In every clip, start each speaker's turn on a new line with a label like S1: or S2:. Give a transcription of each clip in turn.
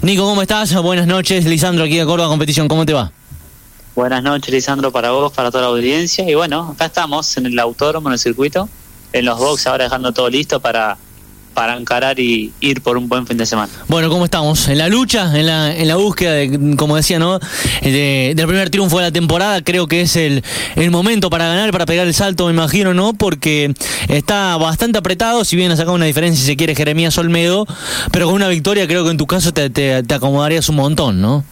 S1: Nico, ¿cómo estás? Buenas noches, Lisandro aquí de Córdoba Competición, ¿cómo te va?
S2: Buenas noches, Lisandro, para vos, para toda la audiencia. Y bueno, acá estamos en el autódromo, en el circuito, en los boxes, ahora dejando todo listo para encarar y ir por un buen fin de semana.
S1: Bueno, ¿cómo estamos? En la lucha, en la búsqueda, como decía, ¿no? Del primer triunfo de la temporada. Creo que es el momento para ganar, para pegar el salto, me imagino, ¿no? Porque está bastante apretado, si bien ha sacado una diferencia, si se quiere, Jeremías Olmedo, pero con una victoria creo que en tu caso te acomodarías un montón, ¿no?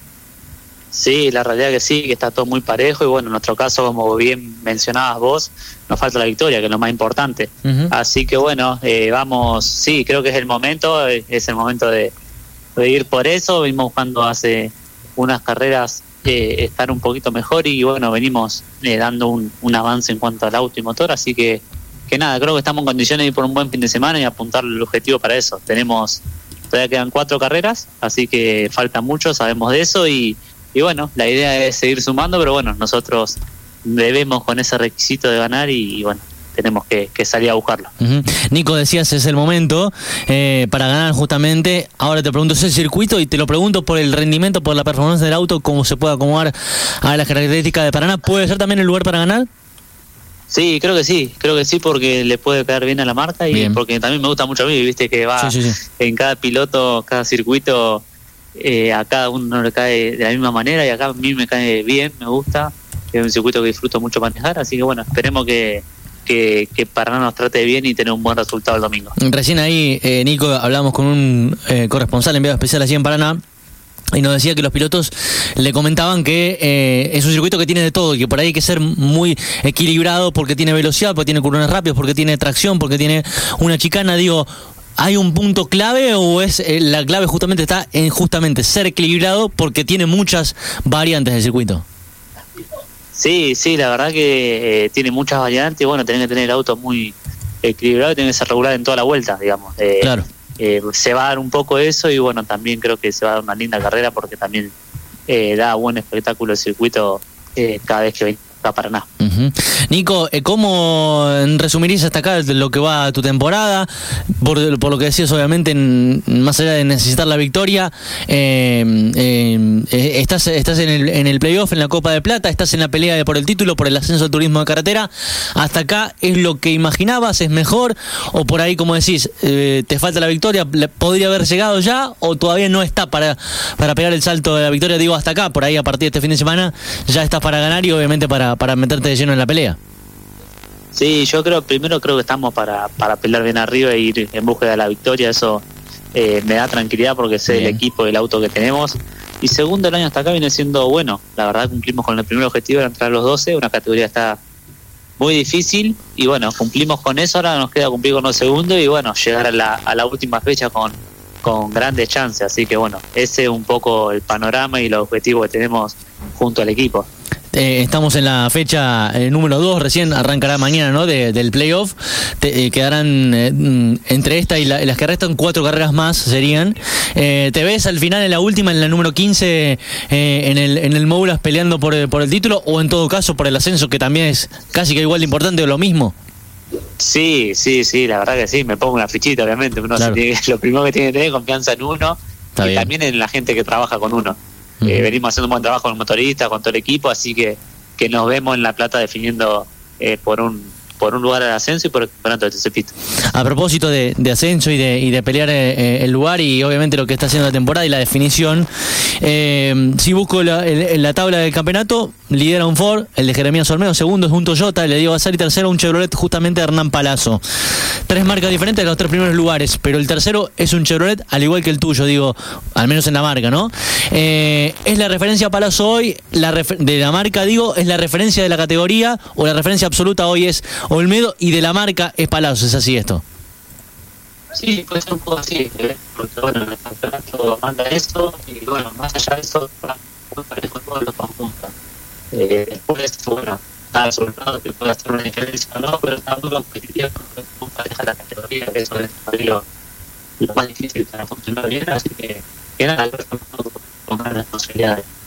S2: Sí, la realidad que sí, que está todo muy parejo y bueno, en nuestro caso, como bien mencionabas vos, nos falta la victoria, que es lo más importante. Así que bueno, vamos, sí, creo que es el momento de ir por eso. Venimos buscando hace unas carreras estar un poquito mejor y bueno, venimos dando un avance en cuanto al auto y motor, así que nada, creo que estamos en condiciones de ir por un buen fin de semana y apuntar el objetivo para eso. Todavía quedan 4 carreras, así que falta mucho, sabemos de eso y bueno, la idea es seguir sumando, pero bueno, nosotros debemos con ese requisito de ganar y bueno, tenemos que salir a buscarlo.
S1: Nico, decías, es el momento para ganar justamente. Ahora te pregunto, ¿es el circuito? Y te lo pregunto por el rendimiento, por la performance del auto, cómo se puede acomodar a las características de Paraná. ¿Puede ser también el lugar para ganar?
S2: Sí, creo que sí porque le puede pegar bien a la marca y bien, porque también me gusta mucho a mí, viste que va sí. En cada piloto, cada circuito, a cada uno le cae de la misma manera y acá a mí me cae bien, me gusta, es un circuito que disfruto mucho manejar, así que bueno, esperemos que Paraná nos trate bien y tener un buen resultado el domingo.
S1: Recién ahí, Nico, hablamos con un corresponsal enviado especial allí en Paraná y nos decía que los pilotos le comentaban que es un circuito que tiene de todo y que por ahí hay que ser muy equilibrado porque tiene velocidad, porque tiene currones rápidos, porque tiene tracción, porque tiene una chicana. Digo, ¿hay un punto clave o es la clave justamente está en justamente ser equilibrado porque tiene muchas variantes del circuito?
S2: Sí, la verdad que tiene muchas variantes y bueno, tenés que tener el auto muy equilibrado y tenés que ser regular en toda la vuelta, digamos.
S1: Claro.
S2: Se va a dar un poco eso y bueno, también creo que se va a dar una linda carrera porque también da buen espectáculo el circuito cada vez que venga a Paraná.
S1: Nico, ¿cómo resumirías hasta acá lo que va a tu temporada? Por lo que decías, obviamente, más allá de necesitar la victoria, estás en el playoff, en la Copa de Plata, estás en la pelea por el título, por el ascenso al turismo de carretera. ¿Hasta acá es lo que imaginabas? ¿Es mejor? ¿O por ahí, como decís, te falta la victoria? ¿Podría haber llegado ya? ¿O todavía no está para pegar el salto de la victoria? Digo, hasta acá, por ahí a partir de este fin de semana ya estás para ganar y obviamente para meterte de lleno en la pelea.
S2: Sí, yo primero creo que estamos para pelear bien arriba e ir en búsqueda de la victoria. Eso me da tranquilidad porque sé bien el equipo y el auto que tenemos. Y segundo, el año hasta acá viene siendo bueno. La verdad cumplimos con el primer objetivo de entrar a los 12, una categoría que está muy difícil y bueno, cumplimos con eso. Ahora nos queda cumplir con los segundos y bueno, llegar a la última fecha con grandes chances. Así que bueno, ese es un poco el panorama y los objetivos que tenemos junto al equipo.
S1: Estamos en la fecha número 2, recién arrancará mañana, ¿no? Del playoff. Quedarán entre esta y las que restan 4 carreras más serían. ¿Te ves al final en la última, en la número 15, en el Moulas peleando por el título o en todo caso por el ascenso, que también es casi que igual de importante o lo mismo?
S2: Sí, la verdad que sí, me pongo una fichita, obviamente. Uno claro. Lo primero que tiene que tener es confianza en uno y también en la gente que trabaja con uno. Venimos haciendo un buen trabajo con el motorista, con todo el equipo, así que nos vemos en La Plata definiendo por un lugar al ascenso y por el campeonato de TC.
S1: A propósito de ascenso y de pelear el lugar y obviamente lo que está haciendo la temporada y la definición, si busco la tabla del campeonato, lidera un Ford, el de Jeremías Olmedo, segundo es un Toyota, el de Diego Basari, tercero un Chevrolet justamente de Hernán Palazzo. 3 marcas diferentes de los 3 primeros lugares, pero el tercero es un Chevrolet al igual que el tuyo, digo, al menos en la marca, ¿no? ¿Es la referencia a Palazzo hoy, de la marca, digo, es la referencia de la categoría o la referencia absoluta hoy es Olmedo y de la marca es Palazzo? ¿Es así esto?
S2: Sí, puede ser un poco así, porque bueno, el campeonato manda eso y bueno, más allá de eso, muy parejo todos los conjuntos. Después, bueno, nada sobre todo que puede hacer una diferencia o no, pero está muy competitiva porque es muy pareja la categoría, que eso es lo más difícil para funcionar bien, así que nada, con grandes posibilidades.